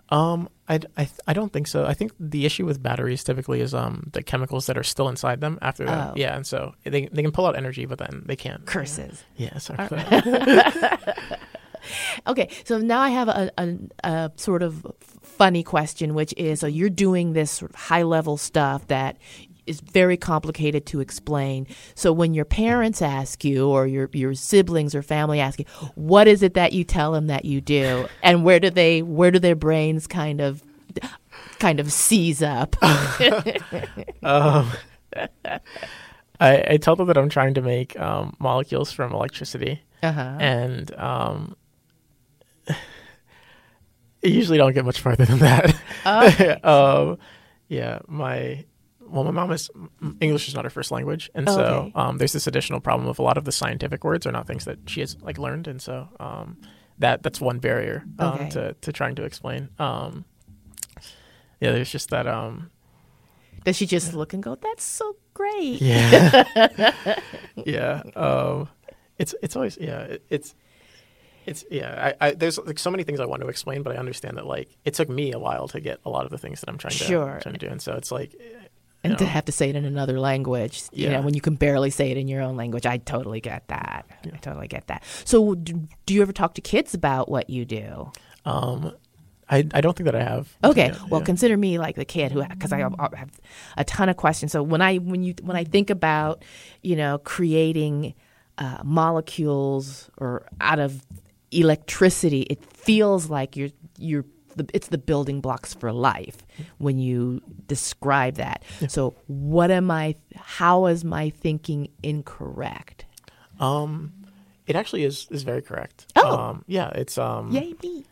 Um, I, I, I don't think so. I think the issue with batteries typically is um the chemicals that are still inside them after that. Oh. Yeah, and so they they can pull out energy, but then they can't. Curses. Yeah, sorry. Okay, so now I have a, a, a sort of funny question, which is, so you're doing this sort of high-level stuff that is very complicated to explain. So when your parents ask you, or your your siblings or family ask you, what is it that you tell them that you do, and where do they where do their brains kind of kind of seize up? um, I, I tell them that I'm trying to make um, molecules from electricity, Uh-huh. and um, I usually don't get much farther than that. Oh. um, yeah, my well, my mom is English is not her first language, and Oh, so okay. um, there's this additional problem of a lot of the scientific words are not things that she has like learned, and so um, that that's one barrier um, Okay. to to trying to explain. Um, yeah, there's just that. Um, Does she just look and go, "That's so great"? Yeah, yeah. Um, it's it's always yeah. It, it's it's yeah. I, I there's like so many things I want to explain, but I understand that like it took me a while to get a lot of the things that I'm trying to Sure. trying to do, and so it's like. And you to know, have to say it in another language, you Yeah. know, when you can barely say it in your own language, I totally get that. I totally get that. So, do, do you ever talk to kids about what you do? um, I I don't think that I have. Okay, Yeah, well, yeah. consider me like the kid who, because I have I have a ton of questions. So when I when you when I think about, you know, creating uh, molecules or out of electricity, it feels like you're you're the, it's the building blocks for life when you describe that. So what am I? How is my thinking incorrect? Um, it actually is is very correct. Oh. um, yeah, it's um, Yay me!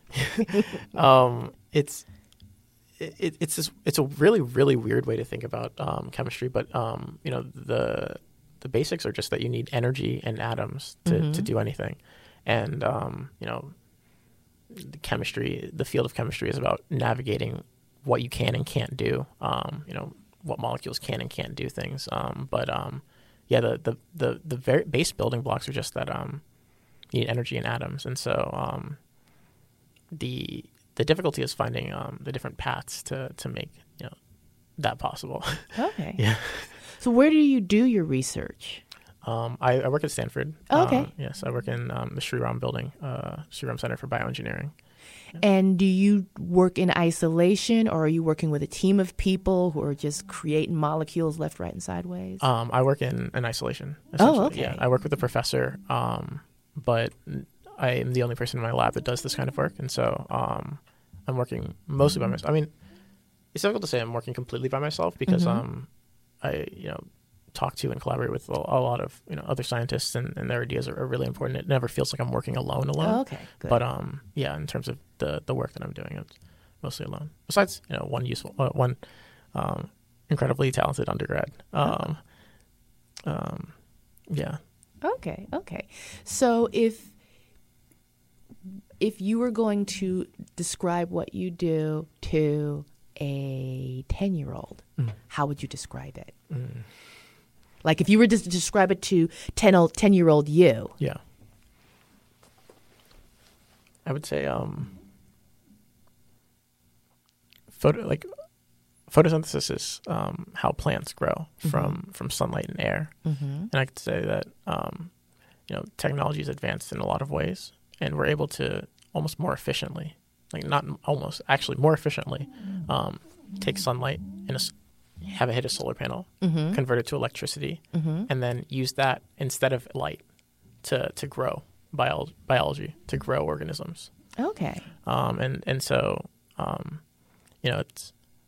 um, it's it, it's this, it's a really really weird way to think about um, chemistry, but um, you know the the basics are just that you need energy and atoms to, Mm-hmm. to do anything, and um, you know the chemistry, the field of chemistry is about navigating what you can and can't do. Um, you know what molecules can and can't do things, um, but um, yeah, the the the the very base building blocks are just that um, you need energy and atoms, and so um, the the difficulty is finding um, the different paths to to make you know that possible. Okay. Yeah. So where do you do your research? Um, I, I work at Stanford. Oh, okay. Um, yes, I work in um, the Sri Ram building, uh, Sri Ram Center for Bioengineering. And do you work in isolation, or are you working with a team of people who are just creating molecules left, right, and sideways? Um, I work in, in isolation. Oh, essentially. okay. Yeah, I work with a professor, um, but I am the only person in my lab that does this kind of work, and so um, I'm working mostly by myself. I mean, it's difficult to say I'm working completely by myself because Mhm. um, I you know talk to and collaborate with a, a lot of you know other scientists, and, and their ideas are, are really important. It never feels like I'm working alone alone. Oh, okay, good. But um, yeah, in terms of the the work that I'm doing, it's mostly alone. Besides, you know, one useful, uh, one um, incredibly talented undergrad. Um, um, yeah. Okay, okay. So if if you were going to describe what you do to a ten-year-old, Mm. how would you describe it? Mm. Like if you were just to describe it to ten-year-old you. Yeah. I would say um, photo like photosynthesis is um, how plants grow from from sunlight and air, Mm-hmm. and I could say that um, you know technology is advanced in a lot of ways, and we're able to almost more efficiently, like not almost actually more efficiently, um, take sunlight and a s have it hit a solar panel, Mm-hmm. convert it to electricity, Mm-hmm. and then use that instead of light to to grow bio- biology, to grow organisms. Okay. Um, and and so um, you know, it's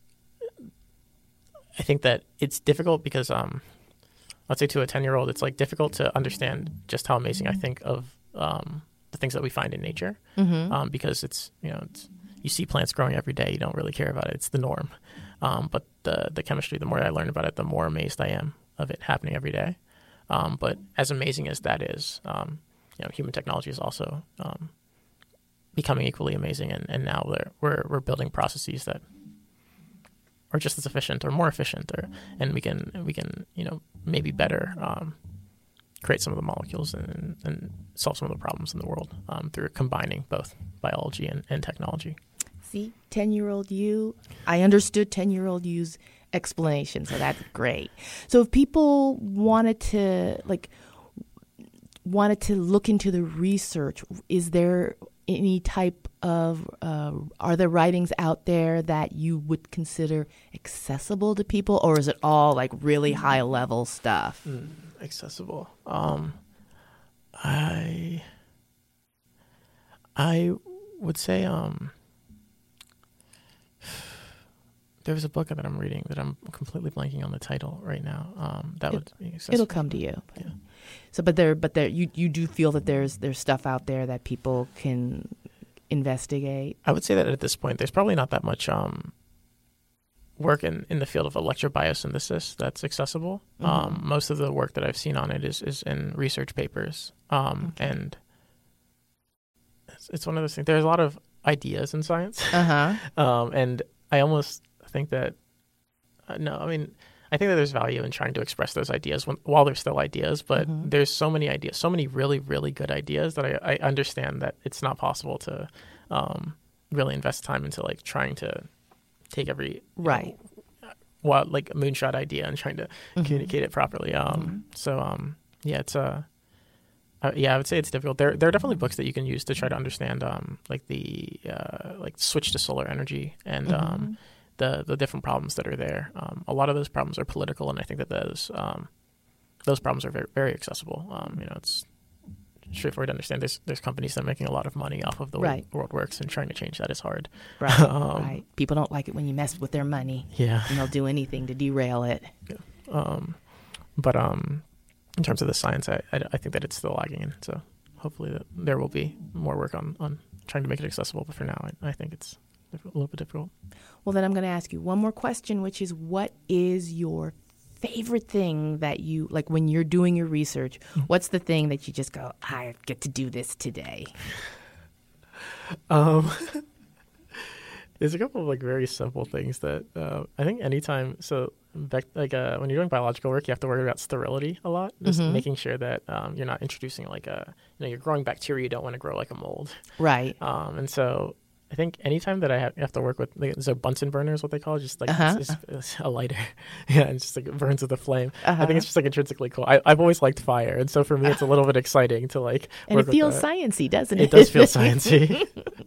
I think that it's difficult because um, let's say to a ten year old, it's like difficult to understand just how amazing I think of um, the things that we find in nature, Mm-hmm. um, because it's you know it's, you see plants growing every day, you don't really care about it, it's the norm. Um, but the the chemistry, the more I learn about it, the more amazed I am of it happening every day. Um, but as amazing as that is, um, you know, human technology is also um, becoming equally amazing, and, and now we're, we're we're building processes that are just as efficient or more efficient, or and we can we can you know maybe better um, create some of the molecules and, and solve some of the problems in the world um, through combining both biology and, and technology. See, ten-year-old you, I understood ten-year-old you's explanation, so that's great. So if people wanted to, like, wanted to look into the research, is there any type of, uh, are there writings out there that you would consider accessible to people, or is it all, like, really high-level stuff? Mm, accessible. Um, I, I would say, um, there's a book that I'm reading that I'm completely blanking on the title right now. Um, that it, would be it'll come to you. Yeah. So, but there, but there, you you do feel that there's there's stuff out there that people can investigate. I would say that at this point, there's probably not that much um, work in, in the field of electrobiosynthesis that's accessible. Mm-hmm. Um, most of the work that I've seen on it is is in research papers, um, okay. and it's, it's one of those things. There's a lot of ideas in science, uh-huh. um, and I almost think that uh, no, I mean, I think that there's value in trying to express those ideas when, while they're still ideas, but mm-hmm. there's so many ideas, so many really, really good ideas that I, I understand that it's not possible to um, really invest time into like trying to take every right, know, what like a moonshot idea and trying to mm-hmm. communicate it properly. Um, mm-hmm. So um, yeah, it's uh, uh, yeah, I would say it's difficult. There, there are definitely books that you can use to try to understand um, like the uh, like switch to solar energy and mm-hmm. um. the the different problems that are there. Um, a lot of those problems are political, and I think that those um, those problems are very very accessible. Um, you know, it's straightforward to understand. There's there's companies that are making a lot of money off of the right. way the world works, and trying to change that is hard. Right, um, right. People don't like it when you mess with their money. Yeah, and they'll do anything to derail it. Yeah. Um, but um, in terms of the science, I, I I think that it's still lagging, and so hopefully that there will be more work on on trying to make it accessible. But for now, I, I think it's a little bit difficult. Well, then I'm going to ask you one more question, which is, what is your favorite thing that you, like when you're doing your research, mm-hmm. what's the thing that you just go, I get to do this today? Um, there's a couple of like very simple things that uh, I think anytime, so back, like uh, when you're doing biological work, you have to worry about sterility a lot, just mm-hmm. making sure that um, you're not introducing like a, you know, you're growing bacteria, you don't want to grow like a mold. Right. Um, and so I think anytime that I have, have to work with, like, so Bunsen burner is what they call it, just like uh-huh. it's, it's, it's a lighter. Yeah, and it's just like it burns with a flame. Uh-huh. I think it's just like intrinsically cool. I, I've always liked fire, and so for me, it's a little bit exciting to like and work it feels with that. sciencey, doesn't it? It does feel sciencey.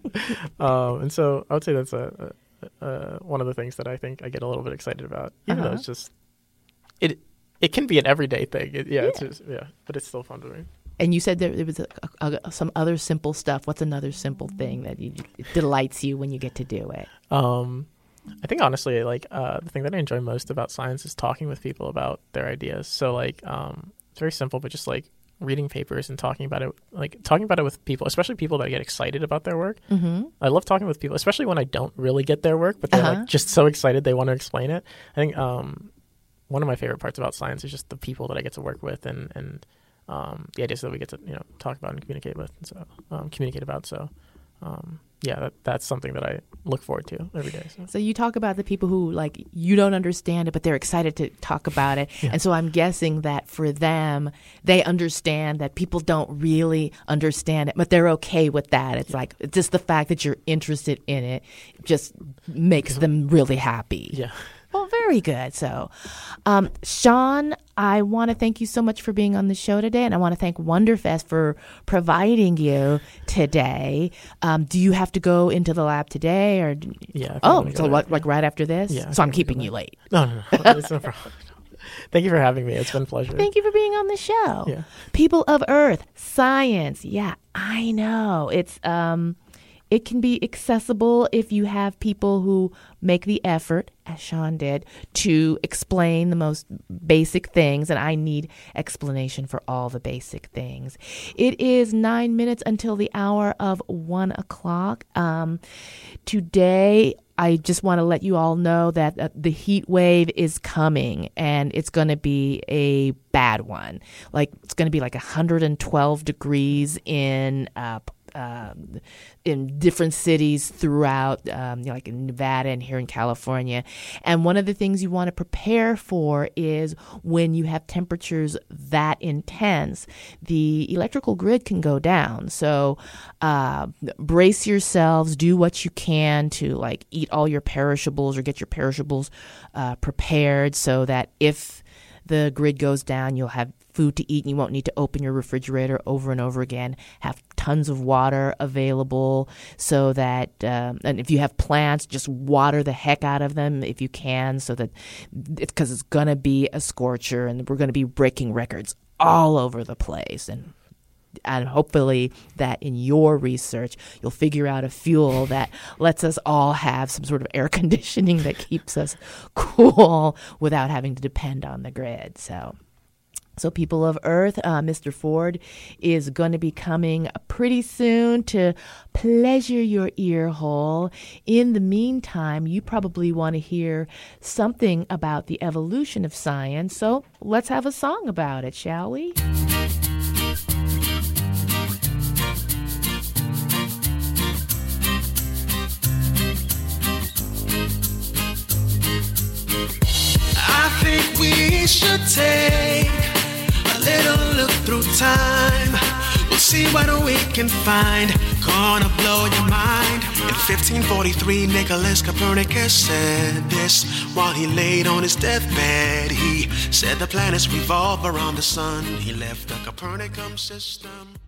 um, and so I would say that's a, a, a one of the things that I think I get a little bit excited about, even uh-huh. though it's just it it can be an everyday thing. It, yeah, yeah. It's just, yeah, but it's still fun to me. And you said there, there was a, a, some other simple stuff. What's another simple thing that you, it delights you when you get to do it? Um, I think honestly, like uh, the thing that I enjoy most about science is talking with people about their ideas. So like, um, it's very simple, but just like reading papers and talking about it, like talking about it with people, especially people that get excited about their work. Mm-hmm. I love talking with people, especially when I don't really get their work, but they're uh-huh. like just so excited they want to explain it. I think um, one of my favorite parts about science is just the people that I get to work with and and. Um, the ideas that we get to, you know, talk about and communicate with, and so um, communicate about. So, um, yeah, that, that's something that I look forward to every day. So. so you talk about the people who, like, you don't understand it, but they're excited to talk about it. Yeah. And so I'm guessing that for them, they understand that people don't really understand it, but they're okay with that. It's yeah. like, it's just the fact that you're interested in it just makes them really happy. Yeah. Well, very good. So, um, Sean, I want to thank you so much for being on the show today, and I want to thank Wonderfest for providing you today. Um, do you have to go into the lab today, or? Do, yeah. Oh, so like, like right after this? Yeah. So I'm keeping you late. No, no, no. It's no problem. Thank you for having me. It's been a pleasure. Thank you for being on the show. Yeah. People of Earth, science. Yeah, I know. It's um. It can be accessible if you have people who make the effort, as Sean did, to explain the most basic things. And I need explanation for all the basic things. It is nine minutes until the hour of one o'clock. Um, today, I just want to let you all know that uh, the heat wave is coming, and it's going to be a bad one. Like, it's going to be like one hundred twelve degrees in uh, um, in different cities throughout, um, you know, like in Nevada and here in California. And one of the things you want to prepare for is when you have temperatures that intense, the electrical grid can go down. So uh, brace yourselves, do what you can to like eat all your perishables or get your perishables uh, prepared so that if the grid goes down, you'll have food to eat and you won't need to open your refrigerator over and over again. Have tons of water available so that, um, and if you have plants, just water the heck out of them if you can, so that, because it's going to be a scorcher and we're going to be breaking records all over the place. And And hopefully that in your research, you'll figure out a fuel that lets us all have some sort of air conditioning that keeps us cool without having to depend on the grid. So, so people of Earth, uh, Mister Ford is going to be coming pretty soon to pleasure your ear hole. In the meantime, you probably want to hear something about the evolution of science. So let's have a song about it, shall we? I think we should take a little look through time. We'll see what we can find. Gonna blow your mind. In fifteen forty-three, Nicholas Copernicus said this while he laid on his deathbed. He said the planets revolve around the sun. He left the Copernicum system.